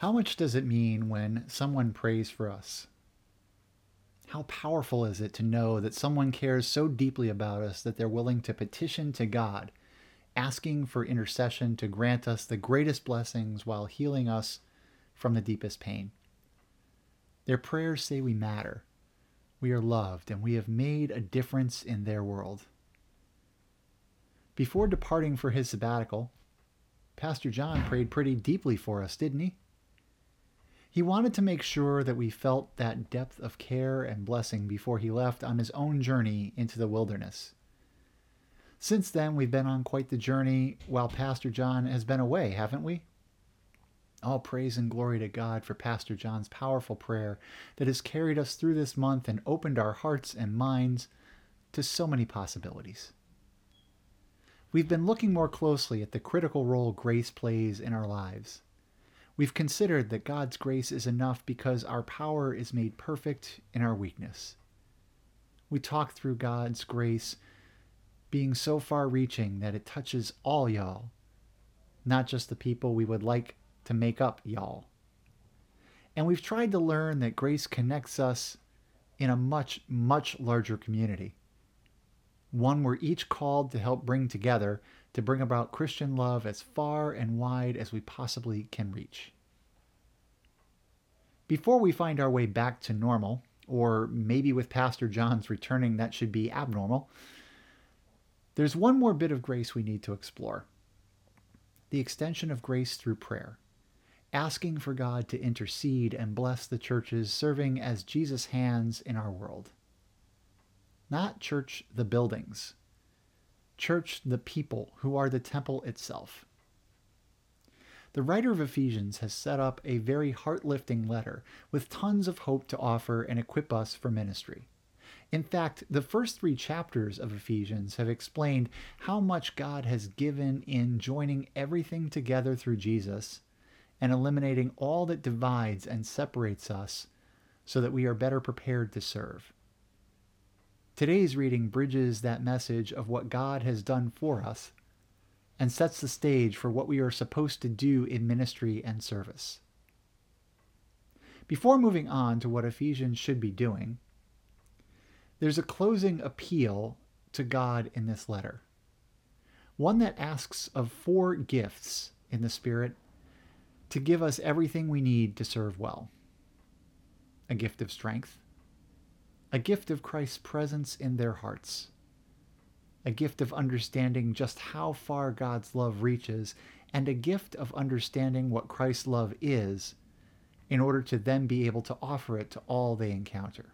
How much does it mean when someone prays for us? How powerful is it to know that someone cares so deeply about us that they're willing to petition to God, asking for intercession to grant us the greatest blessings while healing us from the deepest pain? Their prayers say we matter, we are loved, and we have made a difference in their world. Before departing for his sabbatical, Pastor John prayed pretty deeply for us, didn't he? He wanted to make sure that we felt that depth of care and blessing before he left on his own journey into the wilderness. Since then, we've been on quite the journey while Pastor John has been away, haven't we? All praise and glory to God for Pastor John's powerful prayer that has carried us through this month and opened our hearts and minds to so many possibilities. We've been looking more closely at the critical role grace plays in our lives. We've considered that God's grace is enough because our power is made perfect in our weakness. We talked through God's grace being so far reaching that it touches all y'all, not just the people we would like to make up y'all. And we've tried to learn that grace connects us in a much, much larger community. One we're each called to help bring together to bring about Christian love as far and wide as we possibly can reach. Before we find our way back to normal, or maybe with Pastor John's returning that should be abnormal, there's one more bit of grace we need to explore. The extension of grace through prayer, asking for God to intercede and bless the churches serving as Jesus' hands in our world. Not church the buildings, church the people who are the temple itself. The writer of Ephesians has set up a very heart-lifting letter with tons of hope to offer and equip us for ministry. In fact, the first 3 chapters of Ephesians have explained how much God has given in joining everything together through Jesus and eliminating all that divides and separates us so that we are better prepared to serve. Today's reading bridges that message of what God has done for us and sets the stage for what we are supposed to do in ministry and service. Before moving on to what Ephesians should be doing, there's a closing appeal to God in this letter. One that asks of 4 gifts in the Spirit to give us everything we need to serve well. A gift of strength, a gift of Christ's presence in their hearts, a gift of understanding just how far God's love reaches, and a gift of understanding what Christ's love is in order to then be able to offer it to all they encounter.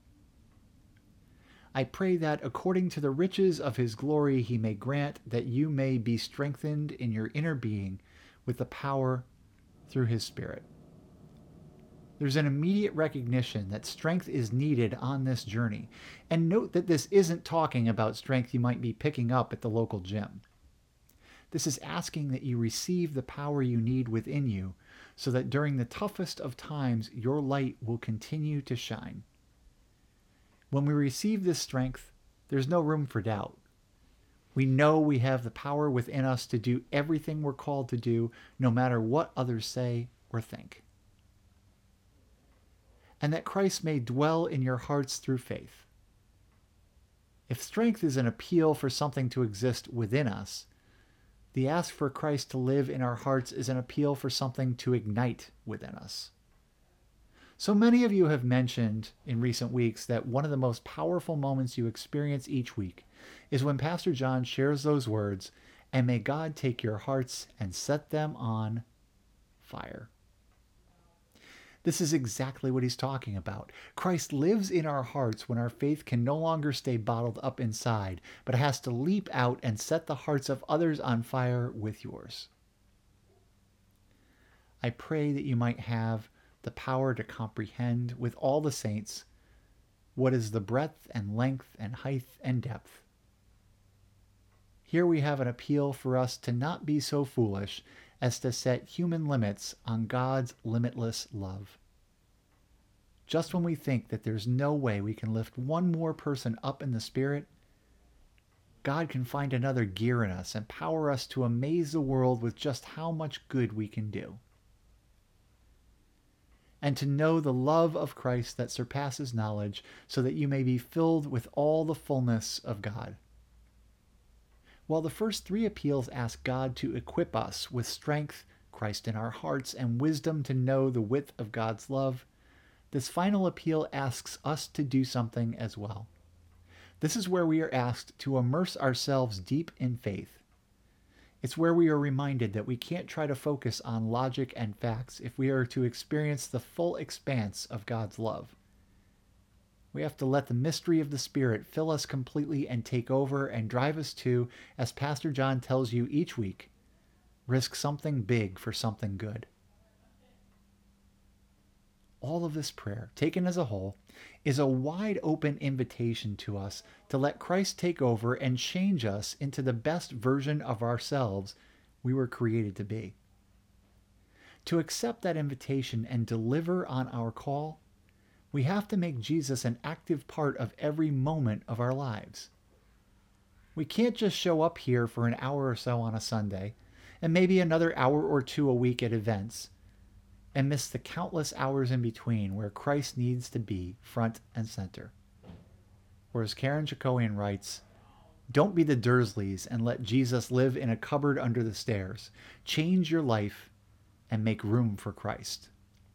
I pray that according to the riches of his glory he may grant that you may be strengthened in your inner being with the power through his Spirit. There's an immediate recognition that strength is needed on this journey. And note that this isn't talking about strength you might be picking up at the local gym. This is asking that you receive the power you need within you so that during the toughest of times your light will continue to shine. When we receive this strength, there's no room for doubt. We know we have the power within us to do everything we're called to do, no matter what others say or think. And that Christ may dwell in your hearts through faith. If strength is an appeal for something to exist within us, the ask for Christ to live in our hearts is an appeal for something to ignite within us. So many of you have mentioned in recent weeks that one of the most powerful moments you experience each week is when Pastor John shares those words, "And may God take your hearts and set them on fire." This is exactly what he's talking about. Christ lives in our hearts when our faith can no longer stay bottled up inside, but has to leap out and set the hearts of others on fire with yours. I pray that you might have the power to comprehend with all the saints what is the breadth and length and height and depth. Here we have an appeal for us to not be so foolish as to set human limits on God's limitless love. Just when we think that there's no way we can lift one more person up in the Spirit, God can find another gear in us and power us to amaze the world with just how much good we can do. and to know the love of Christ that surpasses knowledge, so that you may be filled with all the fullness of God. While the first three appeals ask God to equip us with strength, Christ in our hearts, and wisdom to know the width of God's love, this final appeal asks us to do something as well. This is where we are asked to immerse ourselves deep in faith. It's where we are reminded that we can't try to focus on logic and facts if we are to experience the full expanse of God's love. We have to let the mystery of the Spirit fill us completely and take over and drive us to, as Pastor John tells you each week, risk something big for something good. All of this prayer, taken as a whole, is a wide open invitation to us to let Christ take over and change us into the best version of ourselves we were created to be. To accept that invitation and deliver on our call, we have to make Jesus an active part of every moment of our lives. We can't just show up here for an hour or so on a Sunday, and maybe another hour or two a week at events, and miss the countless hours in between where Christ needs to be front and center. Or as Karen Jacoian writes, don't be the Dursleys and let Jesus live in a cupboard under the stairs. Change your life and make room for Christ.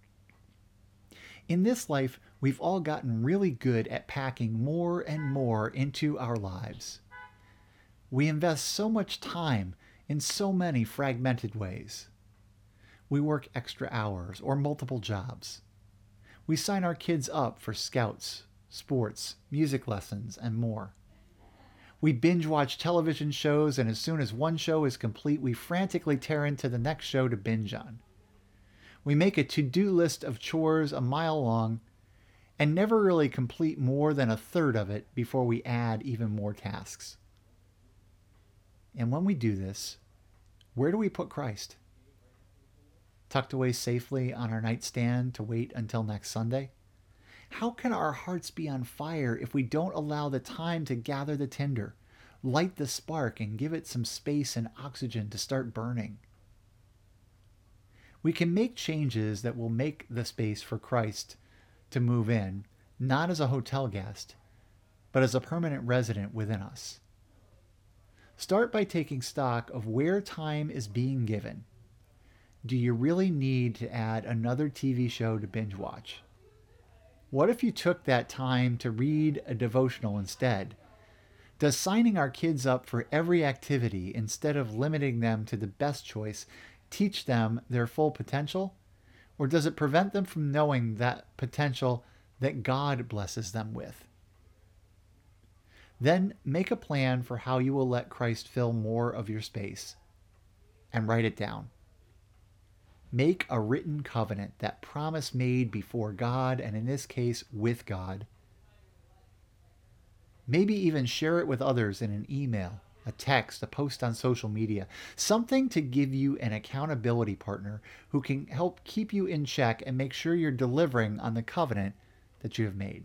In this life, we've all gotten really good at packing more and more into our lives. We invest so much time in so many fragmented ways. We work extra hours or multiple jobs. We sign our kids up for scouts, sports, music lessons, and more. We binge watch television shows, and as soon as one show is complete, we frantically tear into the next show to binge on. We make a to-do list of chores a mile long and never really complete more than a third of it before we add even more tasks. And when we do this, where do we put Christ? Tucked away safely on our nightstand to wait until next Sunday? How can our hearts be on fire if we don't allow the time to gather the tinder, light the spark, and give it some space and oxygen to start burning? We can make changes that will make the space for Christ to move in, not as a hotel guest, but as a permanent resident within us. Start by taking stock of where time is being given. Do you really need to add another TV show to binge watch? What if you took that time to read a devotional instead? Does signing our kids up for every activity instead of limiting them to the best choice teach them their full potential? Or does it prevent them from knowing that potential that God blesses them with? Then make a plan for how you will let Christ fill more of your space and write it down. Make a written covenant, that promise made before God, and in this case, with God. Maybe even share it with others in an email, a text, a post on social media, something to give you an accountability partner who can help keep you in check and make sure you're delivering on the covenant that you have made.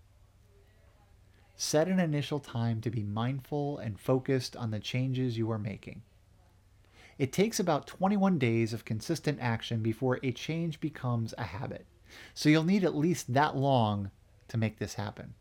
Set an initial time to be mindful and focused on the changes you are making. It takes about 21 days of consistent action before a change becomes a habit. So you'll need at least that long to make this happen.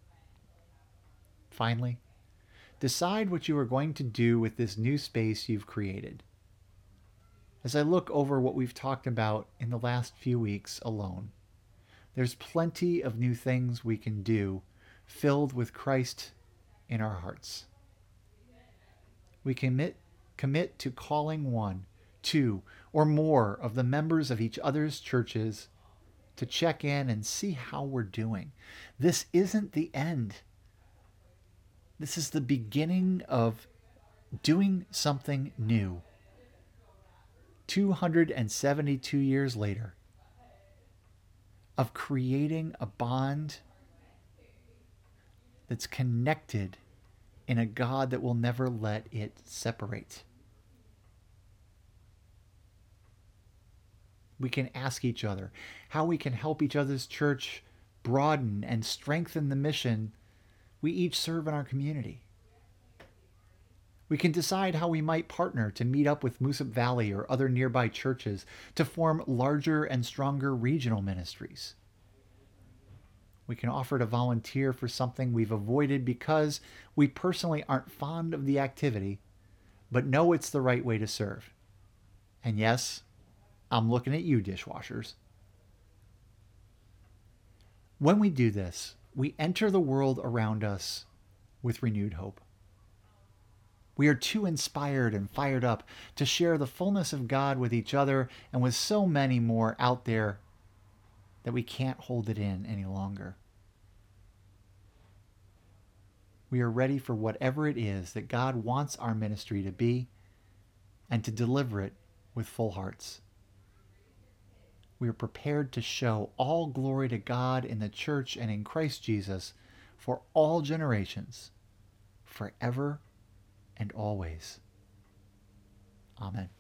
Finally, decide what you are going to do with this new space you've created. As I look over what we've talked about in the last few weeks alone, there's plenty of new things we can do filled with Christ in our hearts. We commit to calling one, two, or more of the members of each other's churches to check in and see how we're doing. This isn't the end. This is the beginning of doing something new. 272 years later, of creating a bond that's connected in a God that will never let it separate. We can ask each other how we can help each other's church broaden and strengthen the mission we each serve in our community. We can decide how we might partner to meet up with Moosup Valley or other nearby churches to form larger and stronger regional ministries. We can offer to volunteer for something we've avoided because we personally aren't fond of the activity, but know it's the right way to serve. And yes, I'm looking at you, dishwashers. When we do this, we enter the world around us with renewed hope. We are too inspired and fired up to share the fullness of God with each other and with so many more out there that we can't hold it in any longer. We are ready for whatever it is that God wants our ministry to be and to deliver it with full hearts. We are prepared to show all glory to God in the church and in Christ Jesus for all generations, forever and always. Amen.